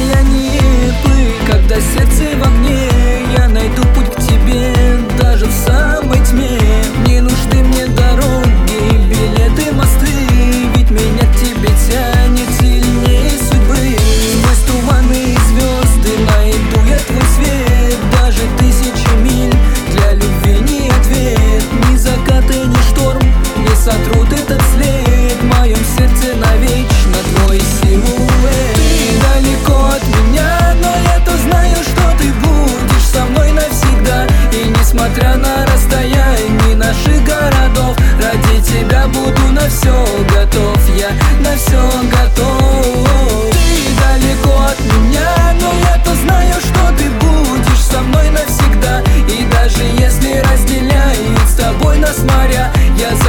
расстоянии плыть. Когда сердце в огне, я найду путь к тебе, даже в самой тьме. Не нужны мне дороги, билеты, мосты, ведь меня к тебе тянет сильнее судьбы. Сквозь туманы и звезды найду я твой свет, даже тысячи миль для любви не ответ. Ни закаты, ни шторм не сотрут этот след, в моем сердце навечно твой силуэт. Ты далеко от меня, но я-то знаю, что ты будешь со мной навсегда. И несмотря на расстояние наших городов, ради тебя буду на все готов, я на все готов. Ты далеко от меня, но я-то знаю, что ты будешь со мной навсегда. И даже если разделяет с тобой нас моря, я